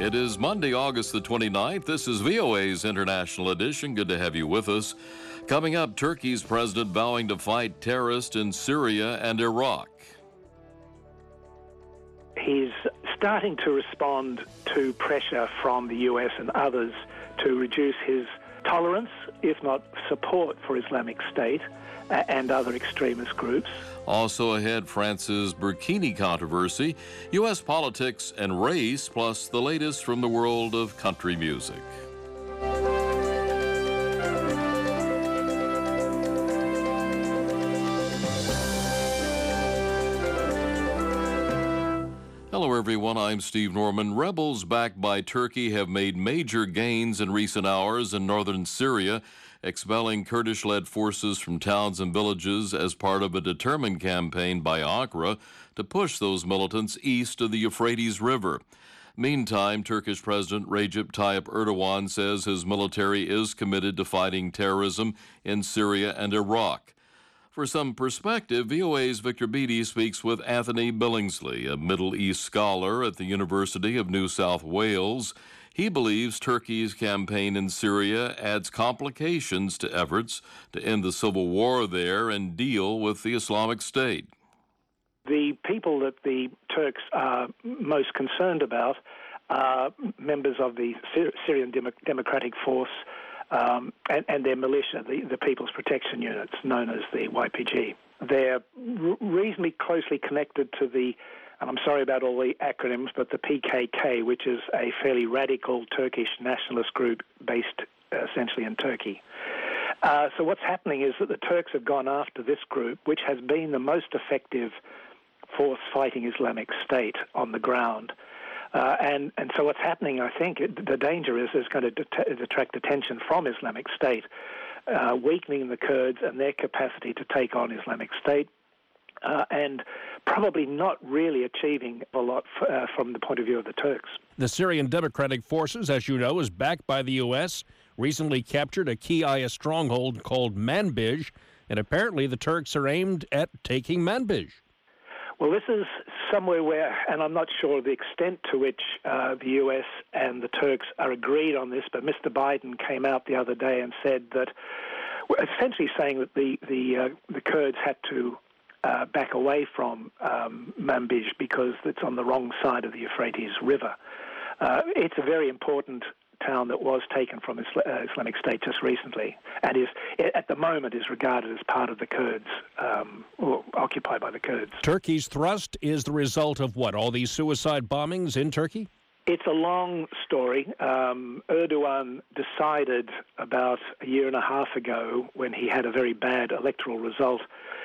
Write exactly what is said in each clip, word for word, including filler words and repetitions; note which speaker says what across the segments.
Speaker 1: It is Monday, August the twenty-ninth. This is V O A's International Edition. Good to have you with us. Coming up, Turkey's president vowing to fight terrorists in Syria and Iraq.
Speaker 2: He's starting to respond to pressure from the U S and others to reduce his tolerance, if not support, for Islamic State and other extremist groups.
Speaker 1: Also ahead, France's Burkini controversy, U S politics and race, plus the latest from the world of country music. Hello, everyone. I'm Steve Norman. Rebels backed by Turkey have made major gains in recent hours in northern Syria, expelling Kurdish-led forces from towns and villages as part of a determined campaign by Ankara to push those militants east of the Euphrates River. Meantime, Turkish President Recep Tayyip Erdogan says his military is committed to fighting terrorism in Syria and Iraq. For some perspective, V O A's Victor Beattie speaks with Anthony Billingsley, a Middle East scholar at the University of New South Wales. He believes Turkey's campaign in Syria adds complications to efforts to end the civil war there and deal with the Islamic State.
Speaker 2: The people that the Turks are most concerned about are members of the Syrian Demo- Democratic Force um, and, and their militia, the, the People's Protection Units, known as the Y P G. They're r- reasonably closely connected to the, and I'm sorry about all the acronyms, but the P K K, which is a fairly radical Turkish nationalist group based uh, essentially in Turkey. Uh, so what's happening is that the Turks have gone after this group, which has been the most effective force fighting Islamic State on the ground. Uh, and, and so what's happening, I think, it, the danger is it's going to det- detract attention from Islamic State, uh, weakening the Kurds and their capacity to take on Islamic State, uh, and probably not really achieving a lot f- uh, from the point of view of the Turks.
Speaker 3: The Syrian Democratic Forces, as you know, is backed by the U S, recently captured a key I S stronghold called Manbij, and apparently the Turks are aimed at taking Manbij.
Speaker 2: Well, this is somewhere where, and I'm not sure the extent to which uh, the U S and the Turks are agreed on this, but Mister Biden came out the other day and said that, essentially saying that the the, uh, the Kurds had to uh, back away from um, Manbij because it's on the wrong side of the Euphrates River. Uh, it's a very important town that was taken from Isla- uh, Islamic State just recently, and is at the moment is regarded as part of the Kurds, um, or occupied by the Kurds.
Speaker 3: Turkey's thrust is the result of what? All these suicide bombings in Turkey?
Speaker 2: It's a long story. Um, Erdogan decided about a year and a half ago, when he had a very bad electoral result,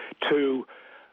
Speaker 2: to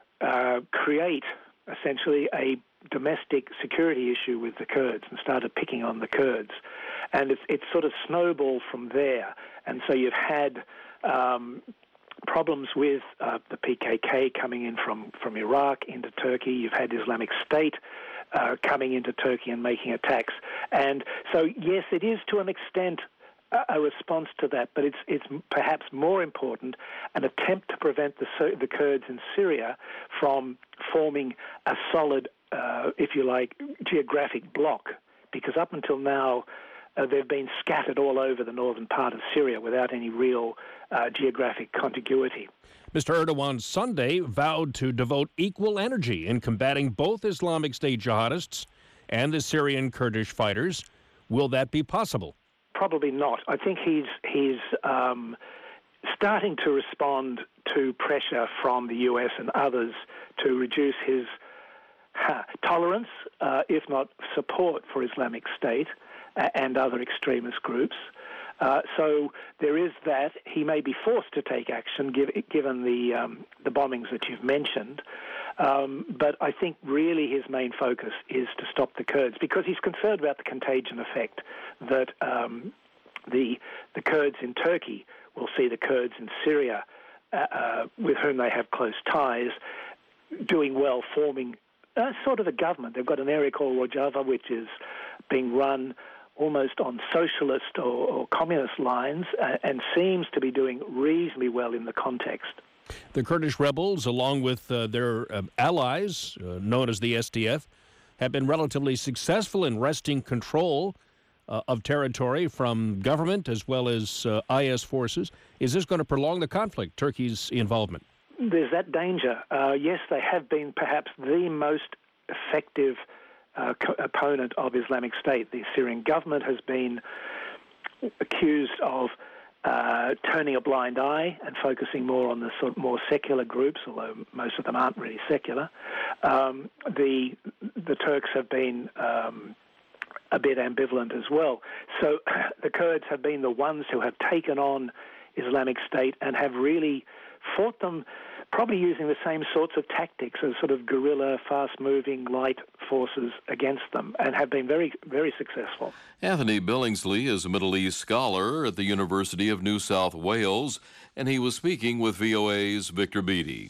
Speaker 2: uh, create essentially a domestic security issue with the Kurds and started picking on the Kurds. And it's, it's sort of snowballed from there. And so you've had um, problems with uh, the P K K coming in from, from Iraq into Turkey. You've had Islamic State uh, coming into Turkey and making attacks. And so, yes, it is to an extent a, a response to that, but it's it's perhaps more important an attempt to prevent the, the Kurds in Syria from forming a solid, uh, if you like, geographic bloc. Because up until now, Uh, they've been scattered all over the northern part of Syria without any real uh, geographic contiguity.
Speaker 3: Mister Erdogan Sunday vowed to devote equal energy in combating both Islamic State jihadists and the Syrian Kurdish fighters. Will that be possible?
Speaker 2: Probably not. I think he's he's um, starting to respond to pressure from the U S and others to reduce his ha, tolerance, uh, if not support, for Islamic State and other extremist groups. Uh, so there is that. He may be forced to take action give, given the um, the bombings that you've mentioned. Um, but I think really his main focus is to stop the Kurds, because he's concerned about the contagion effect that um, the the Kurds in Turkey will see the Kurds in Syria, uh, uh, with whom they have close ties, doing well, forming uh, sort of a government. They've got an area called Rojava, which is being run almost on socialist or, or communist lines, uh, and seems to be doing reasonably well in the context.
Speaker 3: The Kurdish rebels, along with uh, their uh, allies, uh, known as the S D F, have been relatively successful in wresting control uh, of territory from government as well as uh, I S forces. Is this going to prolong the conflict, Turkey's involvement?
Speaker 2: There's that danger. Uh, yes, they have been perhaps the most effective uh, co- opponent of Islamic State. The Syrian government has been accused of uh, turning a blind eye and focusing more on the sort of more secular groups, although most of them aren't really secular. Um, the the Turks have been um, a bit ambivalent as well. So the Kurds have been the ones who have taken on Islamic State and have really fought them, probably using the same sorts of tactics as sort of guerrilla, fast-moving, light forces against them, and have been very, very successful.
Speaker 1: Anthony Billingsley is a Middle East scholar at the University of New South Wales, and he was speaking with V O A's Victor Beattie.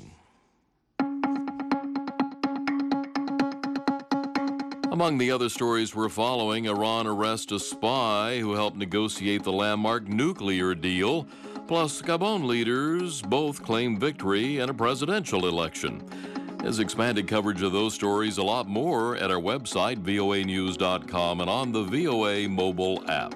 Speaker 1: Among the other stories we're following, Iran arrests a spy who helped negotiate the landmark nuclear deal. Plus, Gabon leaders both claim victory in a presidential election. There's expanded coverage of those stories, a lot more, at our website, V O A news dot com, and on the V O A mobile app.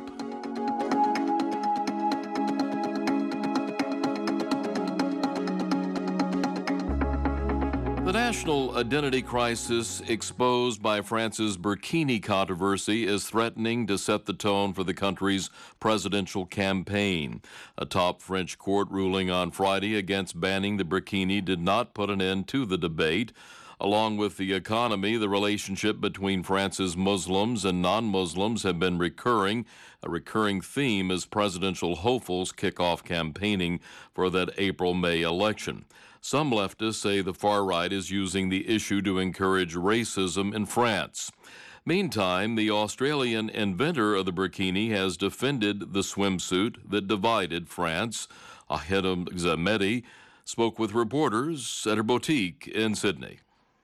Speaker 1: The national identity crisis exposed by France's Burkini controversy is threatening to set the tone for the country's presidential campaign. A top French court ruling on Friday against banning the Burkini did not put an end to the debate. Along with the economy, the relationship between France's Muslims and non-Muslims have been recurring, a recurring theme as presidential hopefuls kick off campaigning for that April-May election. Some leftists say the far right is using the issue to encourage racism in France. Meantime, the Australian inventor of the Burkini has defended the swimsuit that divided France. Ahedem Zamedi spoke with reporters at her boutique in Sydney.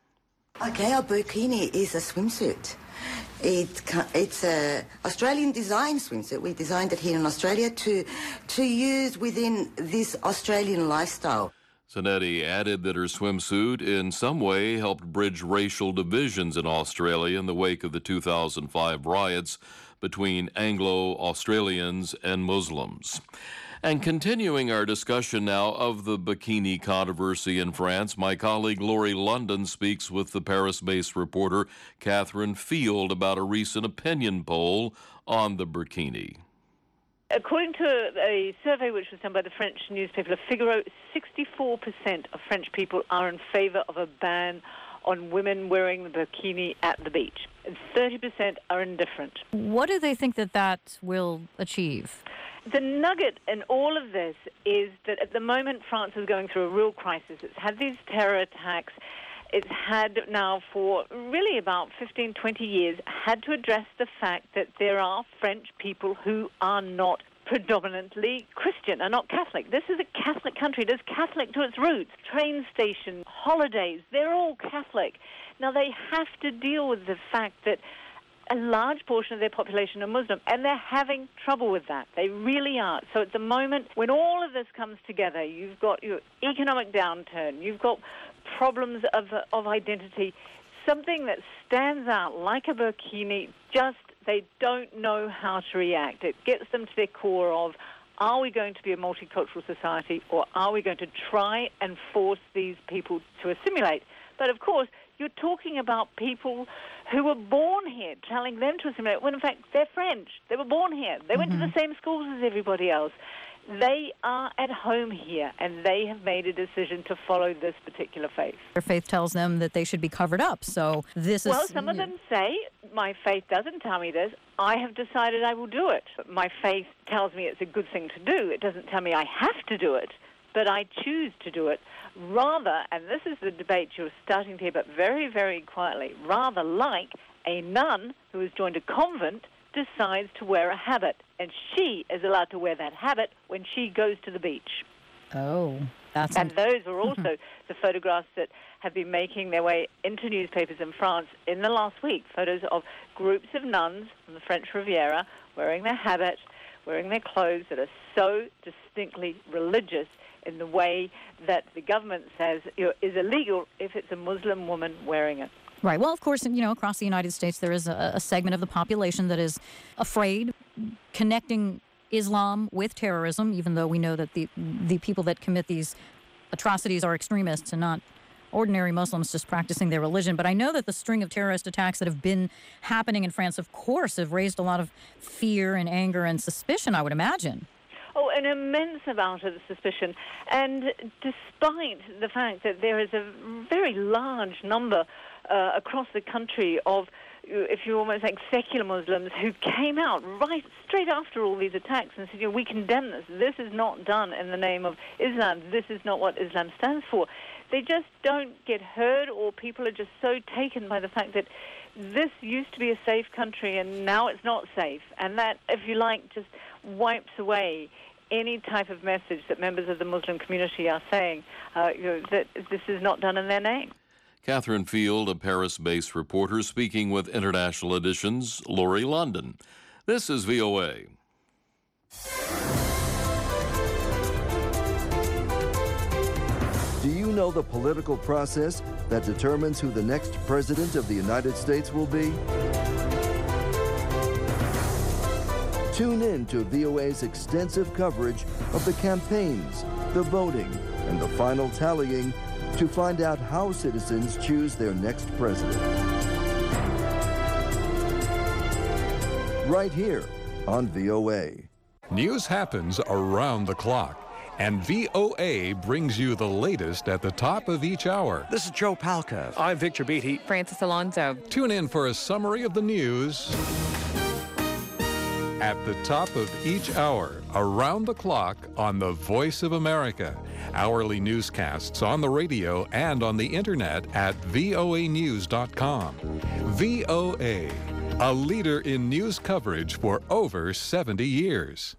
Speaker 4: Okay, our Burkini is a swimsuit. It, it's an Australian design swimsuit. We designed it here in Australia to, to use within this Australian lifestyle.
Speaker 1: Zanetti added that her swimsuit in some way helped bridge racial divisions in Australia in the wake of the two thousand five riots between Anglo-Australians and Muslims. And continuing our discussion now of the bikini controversy in France, my colleague Laurie London speaks with the Paris-based reporter Catherine Field about a recent opinion poll on the burkini.
Speaker 5: According to a survey which was done by the French newspaper Le Figaro, sixty-four percent of French people are in favor of a ban on women wearing the bikini at the beach, and thirty percent are indifferent.
Speaker 6: What do they think that that will achieve?
Speaker 5: The nugget in all of this is that at the moment France is going through a real crisis. It's had these terror attacks. It's had now for really about fifteen, twenty years, had to address the fact that there are French people who are not predominantly Christian, are not Catholic. This is a Catholic country. It is Catholic to its roots. Train stations, holidays, they're all Catholic. Now they have to deal with the fact that a large portion of their population are Muslim, and they're having trouble with that. They really are. So at the moment, when all of this comes together, you've got your economic downturn, you've got problems of, of identity, something that stands out like a burkini, just they don't know how to react. It gets them to their core of, are we going to be a multicultural society, or are we going to try and force these people to assimilate? But of course, you're talking about people who were born here, telling them to assimilate, when in fact they're French. They were born here. They went mm-hmm. to the same schools as everybody else. They are at home here, and they have made a decision to follow this particular faith.
Speaker 6: Their faith tells them that they should be covered up, so this
Speaker 5: well,
Speaker 6: is...
Speaker 5: Well, some of them say, my faith doesn't tell me this. I have decided I will do it. My faith tells me it's a good thing to do. It doesn't tell me I have to do it, but I choose to do it. Rather, and this is the debate you're starting to hear, but very, very quietly, rather like a nun who has joined a convent decides to wear a habit, and she is allowed to wear that habit when she goes to the beach.
Speaker 6: Oh, that's...
Speaker 5: And those are also the photographs that have been making their way into newspapers in France in the last week. Photos of groups of nuns from the French Riviera wearing their habit, wearing their clothes that are so distinctly religious in the way that the government says, you know, is illegal if it's a Muslim woman wearing it.
Speaker 6: Right. Well, of course, you know, across the United States, there is a, a segment of the population that is afraid connecting Islam with terrorism, even though we know that the the people that commit these atrocities are extremists and not ordinary Muslims just practicing their religion. But I know that the string of terrorist attacks that have been happening in France, of course, have raised a lot of fear and anger and suspicion, I would imagine.
Speaker 5: Oh, an immense amount of suspicion. And despite the fact that there is a very large number uh, across the country of, if you almost like secular Muslims, who came out right straight after all these attacks and said, you know, we condemn this. This is not done in the name of Islam. This is not what Islam stands for. They just don't get heard, or people are just so taken by the fact that this used to be a safe country and now it's not safe. And that, if you like, just wipes away any type of message that members of the Muslim community are saying, uh, you know, that this is not done in their name.
Speaker 1: Catherine Field, a Paris-based reporter, speaking with International Edition's Laurie London. This is V O A.
Speaker 7: Do you know the political process that determines who the next president of the United States will be? Tune in to V O A's extensive coverage of the campaigns, the voting, and the final tallying to find out how citizens choose their next president. Right here on V O A.
Speaker 8: News happens around the clock, and V O A brings you the latest at the top of each hour.
Speaker 9: This is Joe Palca.
Speaker 10: I'm Victor Beatty.
Speaker 11: Francis Alonso.
Speaker 8: Tune in for a summary of the news at the top of each hour, around the clock on the Voice of America. Hourly newscasts on the radio and on the internet at V O A news dot com. V O A, a leader in news coverage for over seventy years.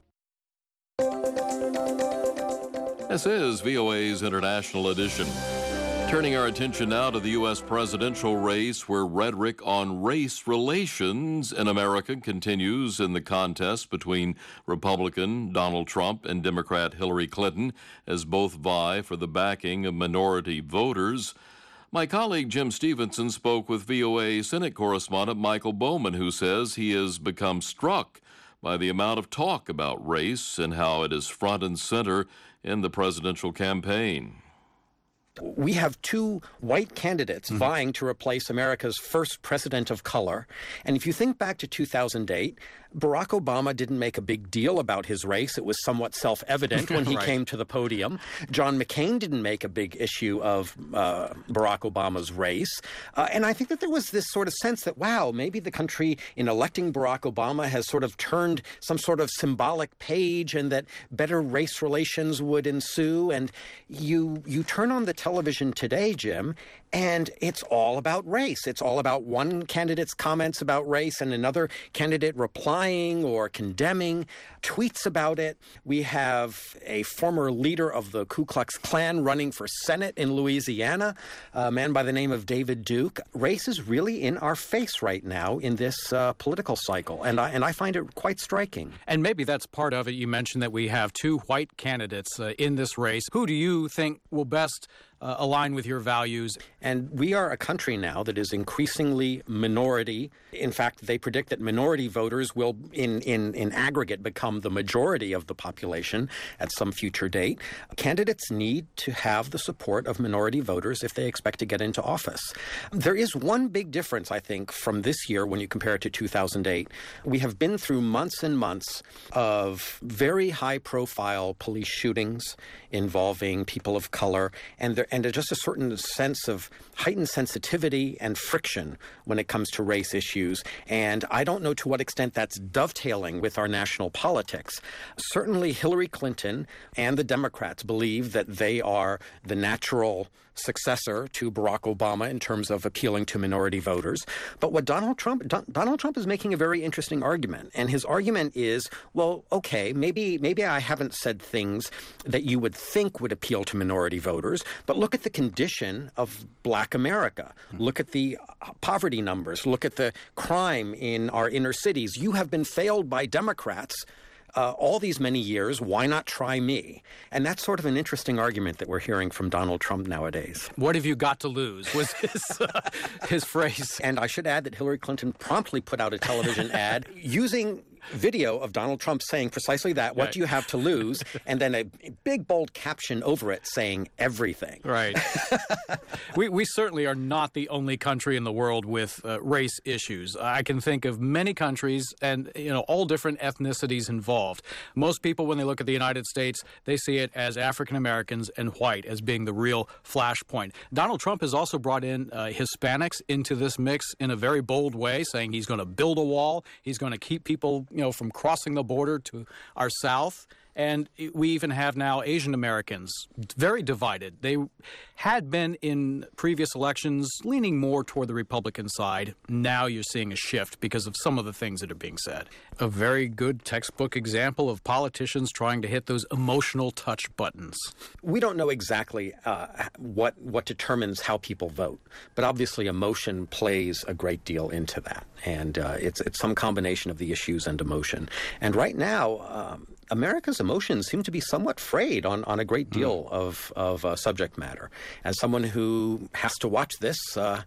Speaker 1: This is V O A's International Edition. Turning our attention now to the U S presidential race, where rhetoric on race relations in America continues in the contest between Republican Donald Trump and Democrat Hillary Clinton, as both vie for the backing of minority voters. My colleague Jim Stevenson spoke with V O A Senate correspondent Michael Bowman, who says he has become struck by the amount of talk about race and how it is front and center in the presidential campaign.
Speaker 9: We have two white candidates mm-hmm. vying to replace America's first president of color. And if you think back to two thousand eight, Barack Obama didn't make a big deal about his race. It was somewhat self-evident when he right. came to the podium. John McCain didn't make a big issue of uh, Barack Obama's race. Uh, and I think that there was this sort of sense that, wow, maybe the country in electing Barack Obama has sort of turned some sort of symbolic page, and that better race relations would ensue. And you you turn on the television today, Jim, and it's all about race. It's all about one candidate's comments about race and another candidate replying or condemning, tweets about it. We have a former leader of the Ku Klux Klan running for Senate in Louisiana, a man by the name of David Duke. Race is really in our face right now in this uh, political cycle, and I, and I find it quite striking.
Speaker 10: And maybe that's part of it. You mentioned that we have two white candidates uh, in this race. Who do you think will best Uh, align with your values?
Speaker 9: And we are a country now that is increasingly minority. In fact, they predict that minority voters will, in, in, in aggregate, become the majority of the population at some future date. Candidates need to have the support of minority voters if they expect to get into office. There is one big difference, I think, from this year when you compare it to two thousand eight. We have been through months and months of very high-profile police shootings involving people of color, and there and just a certain sense of heightened sensitivity and friction when it comes to race issues. And I don't know to what extent that's dovetailing with our national politics. Certainly Hillary Clinton and the Democrats believe that they are the natural successor to Barack Obama in terms of appealing to minority voters. But what Donald Trump, Don, Donald Trump is making a very interesting argument. And his argument is, well, okay, maybe, maybe I haven't said things that you would think would appeal to minority voters, but look at the condition of Black America. Look at the poverty numbers. Look at the crime in our inner cities. You have been failed by Democrats uh, all these many years, why not try me? And that's sort of an interesting argument that we're hearing from Donald Trump nowadays.
Speaker 10: What have you got to lose, was his, uh, his phrase.
Speaker 9: And I should add that Hillary Clinton promptly put out a television ad using video of Donald Trump saying precisely that, what
Speaker 10: right.
Speaker 9: do you have to lose? And then a big, bold caption over it saying everything.
Speaker 10: Right. we, we certainly are not the only country in the world with uh, race issues. I can think of many countries and, you know, all different ethnicities involved. Most people, when they look at the United States, they see it as African Americans and white as being the real flashpoint. Donald Trump has also brought in uh, Hispanics into this mix in a very bold way, saying he's going to build a wall. He's going to keep people, you know, from crossing the border to our south. And we even have now Asian Americans very divided. They had been in previous elections leaning more toward the Republican side. Now you're seeing a shift because of some of the things that are being said. A very good textbook example of politicians trying to hit those emotional touch buttons.
Speaker 9: We don't know exactly uh, what what determines how people vote, but obviously emotion plays a great deal into that. And uh, it's, it's some combination of the issues and emotion. And right now, um, America's emotions seem to be somewhat frayed on, on a great deal mm. of, of uh, subject matter. As someone who has to watch this, uh,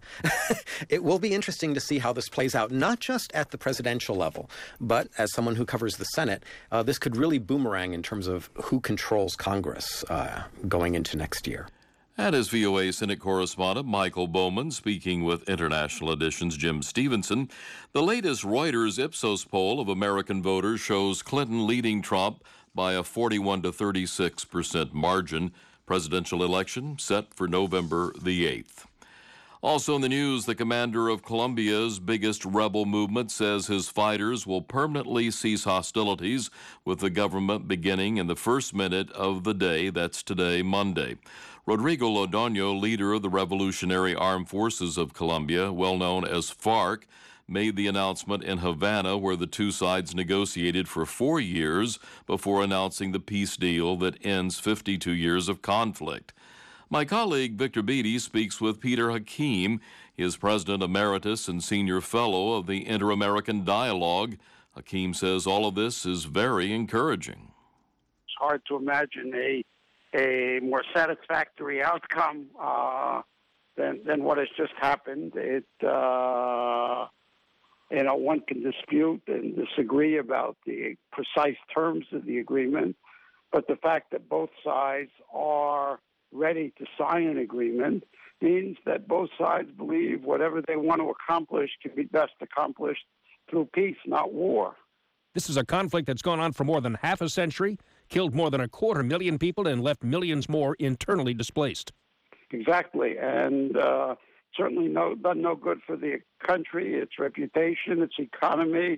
Speaker 9: it will be interesting to see how this plays out, not just at the presidential level, but as someone who covers the Senate, uh, this could really boomerang in terms of who controls Congress uh, going into next year.
Speaker 1: And as V O A Senate correspondent Michael Bowman speaking with International Edition's Jim Stevenson, the latest Reuters Ipsos poll of American voters shows Clinton leading Trump by a forty-one to thirty-six percent margin. Presidential election set for November the eighth. Also in the news, the commander of Colombia's biggest rebel movement says his fighters will permanently cease hostilities with the government beginning in the first minute of the day, that's today, Monday. Rodrigo Londoño, leader of the Revolutionary Armed Forces of Colombia, well known as FARC, made the announcement in Havana, where the two sides negotiated for four years before announcing the peace deal that ends fifty-two years of conflict. My colleague Victor Beattie speaks with Peter Hakeem. He is President Emeritus and Senior Fellow of the Inter-American Dialogue. Hakeem says all of this is very encouraging.
Speaker 11: It's hard to imagine a a more satisfactory outcome uh, than than what has just happened. It uh, you know, one can dispute and disagree about the precise terms of the agreement, but the fact that both sides are ready to sign an agreement means that both sides believe whatever they want to accomplish can be best accomplished through peace, not war.
Speaker 3: This is a conflict that's gone on for more than half a century, killed more than a quarter million people, and left millions more internally displaced.
Speaker 11: Exactly, and uh, certainly no, done no good for the country, its reputation, its economy,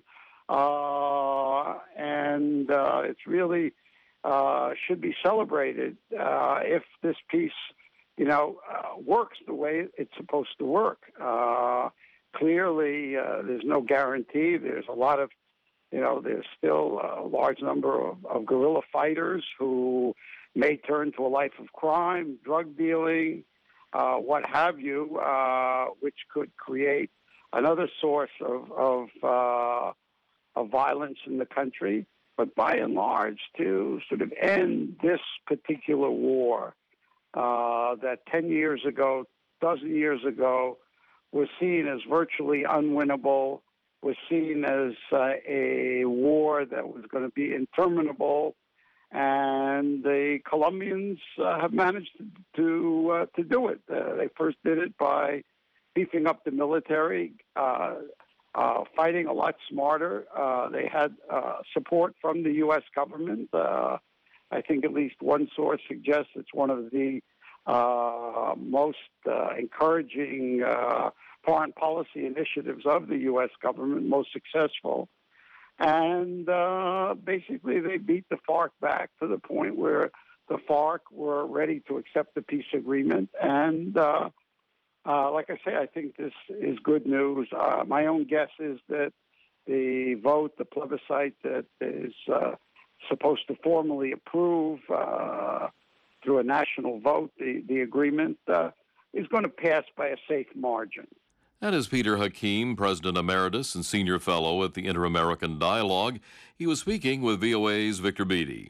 Speaker 11: uh, and uh, it's really uh, should be celebrated uh, if this peace, you know, uh, works the way it's supposed to work. Uh, clearly, uh, there's no guarantee. There's a lot of You know, there's still a large number of, of guerrilla fighters who may turn to a life of crime, drug dealing, uh, what have you, uh, which could create another source of of, uh, of violence in the country. But by and large, to sort of end this particular war uh, that ten years ago, dozen years ago, was seen as virtually unwinnable, was seen as uh, a war that was going to be interminable, and the Colombians uh, have managed to to, uh, to do it. Uh, they first did it by beefing up the military, uh, uh, fighting a lot smarter. Uh, they had uh, support from the U S government. Uh, I think at least one source suggests it's one of the uh, most uh, encouraging uh, foreign policy initiatives of the U S government, most successful. And uh, basically they beat the FARC back to the point where the FARC were ready to accept the peace agreement. And uh, uh, like I say, I think this is good news. Uh, my own guess is that the vote, the plebiscite that is uh, supposed to formally approve uh, through a national vote the, the agreement uh, is going to pass by a safe margin.
Speaker 1: That is Peter Hakeem, President Emeritus and Senior Fellow at the Inter-American Dialogue. He was speaking with V O A's Victor Beattie.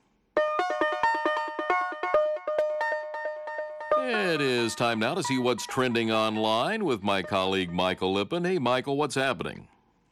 Speaker 1: It is time now to see what's trending online with my colleague Michael Lippin. Hey, Michael, what's happening?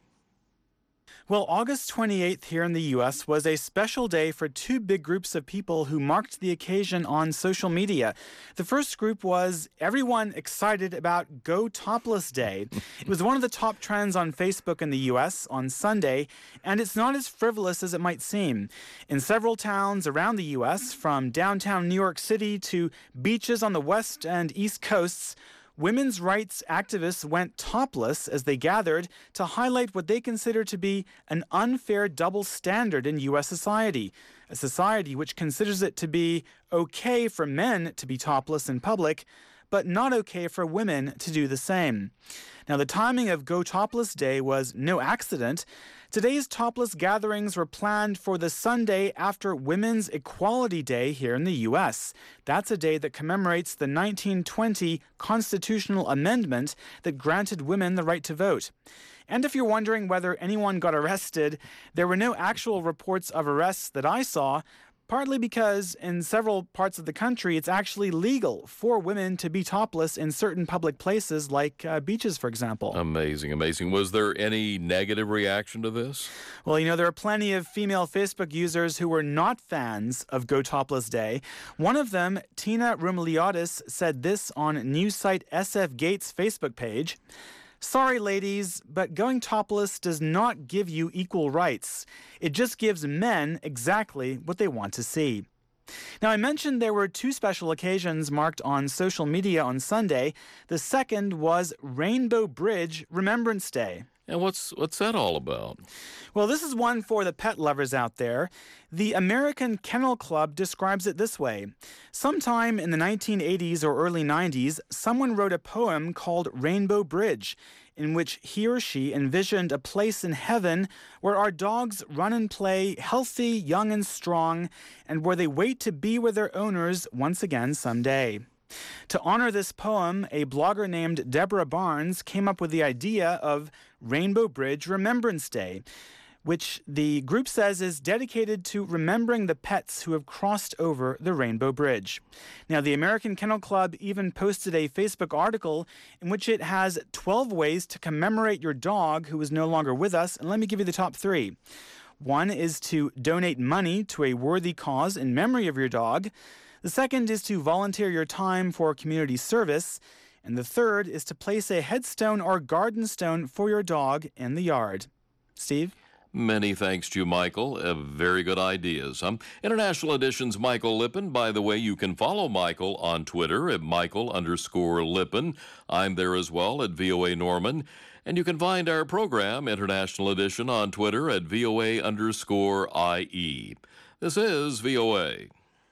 Speaker 12: Well, August twenty-eighth here in the U S was a special day for two big groups of people who marked the occasion on social media. The first group was everyone excited about Go Topless Day. It was one of the top trends on Facebook in the U S on Sunday, and it's not as frivolous as it might seem. In several towns around the U S, from downtown New York City to beaches on the west and east coasts, women's rights activists went topless as they gathered to highlight what they consider to be an unfair double standard in U S society, a society which considers it to be okay for men to be topless in public, but not okay for women to do the same. Now, the timing of Go Topless Day was no accident. Today's topless gatherings were planned for the Sunday after Women's Equality Day here in the U S. That's a day that commemorates the nineteen twenty constitutional amendment that granted women the right to vote. And if you're wondering whether anyone got arrested, there were no actual reports of arrests that I saw, partly because in several parts of the country, it's actually legal for women to be topless in certain public places like uh, beaches, for example.
Speaker 1: Amazing, amazing. Was there any negative reaction to this?
Speaker 12: Well, you know, there are plenty of female Facebook users who were not fans of Go Topless Day. One of them, Tina Roumeliadis, said this on news site S F Gates' Facebook page. Sorry, ladies, but going topless does not give you equal rights. It just gives men exactly what they want to see. Now, I mentioned there were two special occasions marked on social media on Sunday. The second was Rainbow Bridge Remembrance Day.
Speaker 1: And what's what's that all about?
Speaker 12: Well, this is one for the pet lovers out there. The American Kennel Club describes it this way. Sometime in the nineteen eighties or early nineties, someone wrote a poem called Rainbow Bridge, in which he or she envisioned a place in heaven where our dogs run and play healthy, young, and strong, and where they wait to be with their owners once again someday. To honor this poem, a blogger named Deborah Barnes came up with the idea of Rainbow Bridge Remembrance Day, which the group says is dedicated to remembering the pets who have crossed over the Rainbow Bridge. Now, the American Kennel Club even posted a Facebook article in which it has twelve ways to commemorate your dog who is no longer with us, and let me give you the top three. One is to donate money to a worthy cause in memory of your dog. The second is to volunteer your time for community service. And the third is to place a headstone or garden stone for your dog in the yard. Steve?
Speaker 1: Many thanks to you, Michael. Uh, very good ideas. Um, International Edition's Michael Lippin. By the way, you can follow Michael on Twitter at Michael underscore Lippin. I'm there as well at V O A Norman. And you can find our program, International Edition, on Twitter at V O A underscore I E. This is V O A.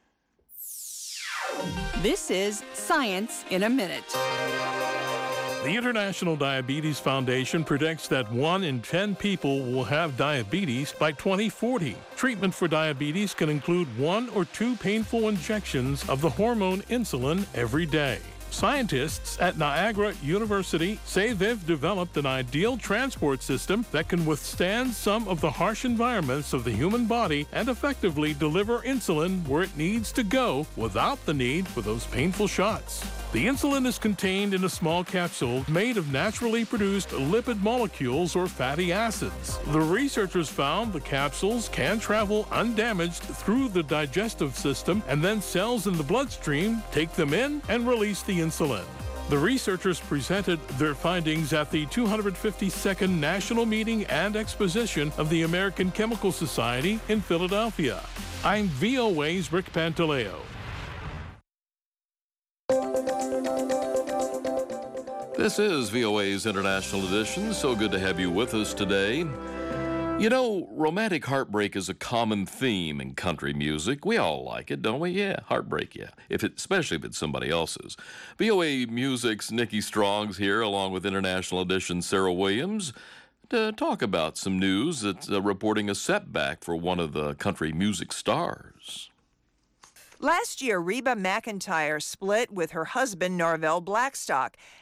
Speaker 13: This is Science in a Minute.
Speaker 14: The International Diabetes Foundation predicts that one in ten people will have diabetes by twenty forty. Treatment for diabetes can include one or two painful injections of the hormone insulin every day. Scientists at Niagara University say they've developed an ideal transport system that can withstand some of the harsh environments of the human body and effectively deliver insulin where it needs to go without the need for those painful shots. The insulin is contained in a small capsule made of naturally produced lipid molecules or fatty acids. The researchers found the capsules can travel undamaged through the digestive system, and then cells in the bloodstream take them in and release the insulin. The researchers presented their findings at the two hundred fifty-second National Meeting and Exposition of the American Chemical Society in Philadelphia. I'm V O A's Rick Pantaleo.
Speaker 1: This is V O A's International Edition. So good to have you with us today. You know, romantic heartbreak is a common theme in country music. We all like it, don't we? Yeah, heartbreak, yeah. If it, especially if it's somebody else's. V O A Music's Nikki Strong's here, along with International Edition's Sarah Williams, to talk about some news that's uh, reporting a setback for one of the country music stars.
Speaker 15: Last year, Reba McEntire split with her husband, Norvell Blackstock,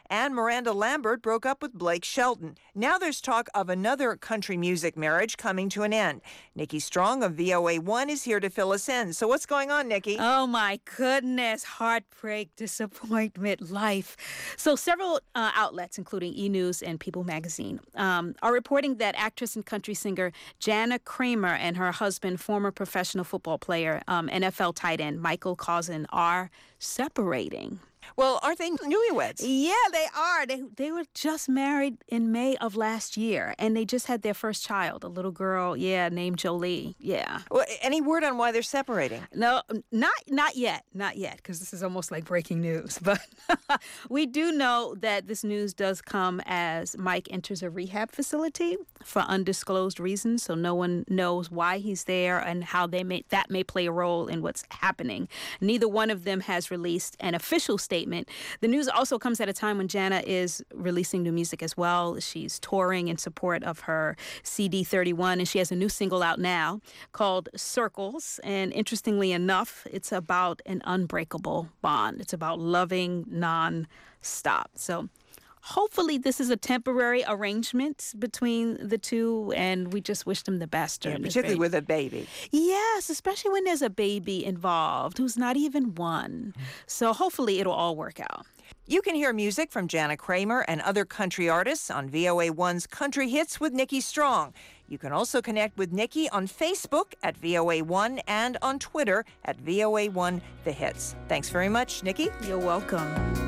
Speaker 15: and Miranda Lambert broke up with Blake Shelton. Now there's talk of another country music marriage coming to an end. Nikki Strong of V O A one is here to fill us in. So what's going on, Nikki?
Speaker 16: Oh, my goodness. Heartbreak, disappointment, life. So several uh, outlets, including E! News and People magazine, um, are reporting that actress and country singer Jana Kramer and her husband, former professional football player, um, N F L tight end Michael Cousin, are separating.
Speaker 15: Well, aren't they newlyweds?
Speaker 16: Yeah, they are. They they were just married in May of last year, and they just had their first child, a little girl, yeah, named Jolie. Yeah.
Speaker 15: Well, any word on why they're separating?
Speaker 16: No, not not yet, not yet, because this is almost like breaking news. But we do know that this news does come as Mike enters a rehab facility for undisclosed reasons, so no one knows why he's there and how they may that may play a role in what's happening. Neither one of them has released an official statement. Statement. The news also comes at a time when Jana is releasing new music as well. She's touring in support of her C D thirty-one, and she has a new single out now called Circles. And interestingly enough, it's about an unbreakable bond. It's about loving non-stop. So hopefully this is a temporary arrangement between the two, and we just wish them the best.
Speaker 15: Yeah, particularly with a baby.
Speaker 16: Yes, especially when there's a baby involved who's not even one. So hopefully it'll all work out.
Speaker 15: You can hear music from Jana Kramer and other country artists on V O A one's Country Hits with Nikki Strong. You can also connect with Nikki on Facebook at V O A one and on Twitter at V O A one The Hits. Thanks very much, Nikki.
Speaker 16: You're welcome.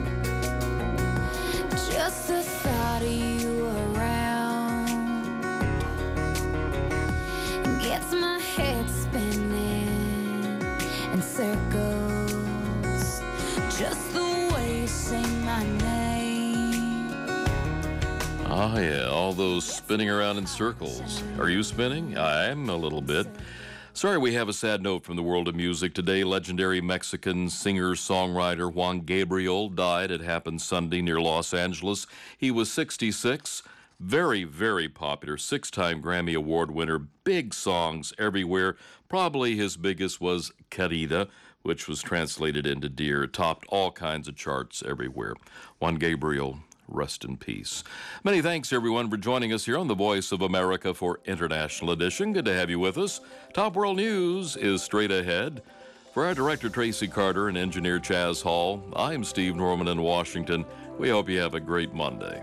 Speaker 17: Just the thought of you around gets my head spinning in circles. Just the way you say my name.
Speaker 1: Ah, yeah, all those spinning around in circles. Are you spinning? I'm a little bit. Sorry, we have a sad note from the world of music today. Legendary Mexican singer-songwriter Juan Gabriel died. It happened Sunday near Los Angeles. He was sixty-six. Very, very popular. Six-time Grammy Award winner. Big songs everywhere. Probably his biggest was Querida, which was translated into Dear. It topped all kinds of charts everywhere. Juan Gabriel, rest in peace. Many thanks, everyone, for joining us here on The Voice of America for International Edition. Good to have you with us. Top World News is straight ahead. For our director, Tracy Carter, and engineer Chaz Hall, I'm Steve Norman in Washington. We hope you have a great Monday.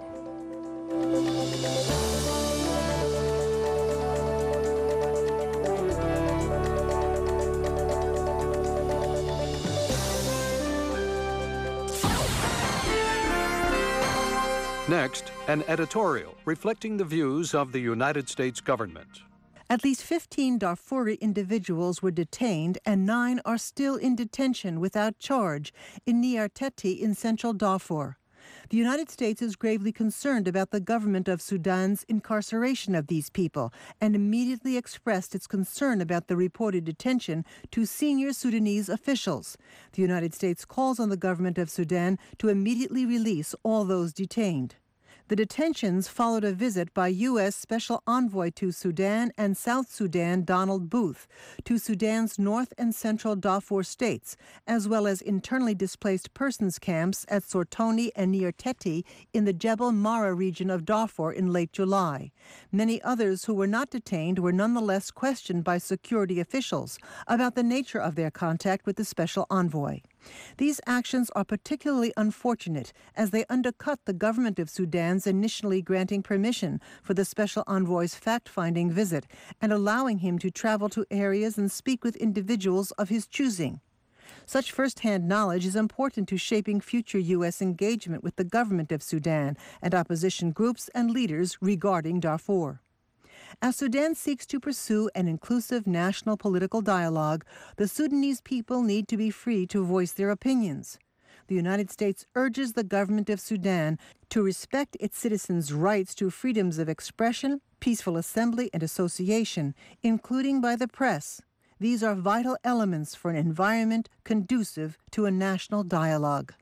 Speaker 18: Next, an editorial reflecting the views of the United States government.
Speaker 19: At least fifteen Darfuri individuals were detained and nine are still in detention without charge in Niar Teti in central Darfur. The United States is gravely concerned about the government of Sudan's incarceration of these people and immediately expressed its concern about the reported detention to senior Sudanese officials. The United States calls on the government of Sudan to immediately release all those detained. The detentions followed a visit by U S Special Envoy to Sudan and South Sudan Donald Booth to Sudan's North and Central Darfur states, as well as internally displaced persons camps at Sortoni and Niar Teti in the Jebel Mara region of Darfur in late July. Many others who were not detained were nonetheless questioned by security officials about the nature of their contact with the Special Envoy. These actions are particularly unfortunate as they undercut the government of Sudan's initially granting permission for the Special Envoy's fact-finding visit and allowing him to travel to areas and speak with individuals of his choosing. Such first-hand knowledge is important to shaping future U S engagement with the government of Sudan and opposition groups and leaders regarding Darfur. As Sudan seeks to pursue an inclusive national political dialogue, the Sudanese people need to be free to voice their opinions. The United States urges the government of Sudan to respect its citizens' rights to freedoms of expression, peaceful assembly, and association, including by the press. These are vital elements for an environment conducive to a national dialogue.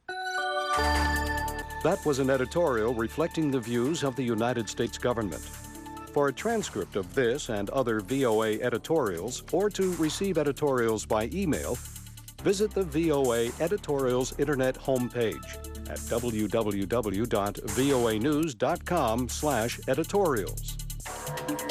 Speaker 18: That was an editorial reflecting the views of the United States government. For a transcript of this and other V O A editorials, or to receive editorials by email, visit the V O A Editorials Internet homepage at w w w dot v o a news dot com slash editorials.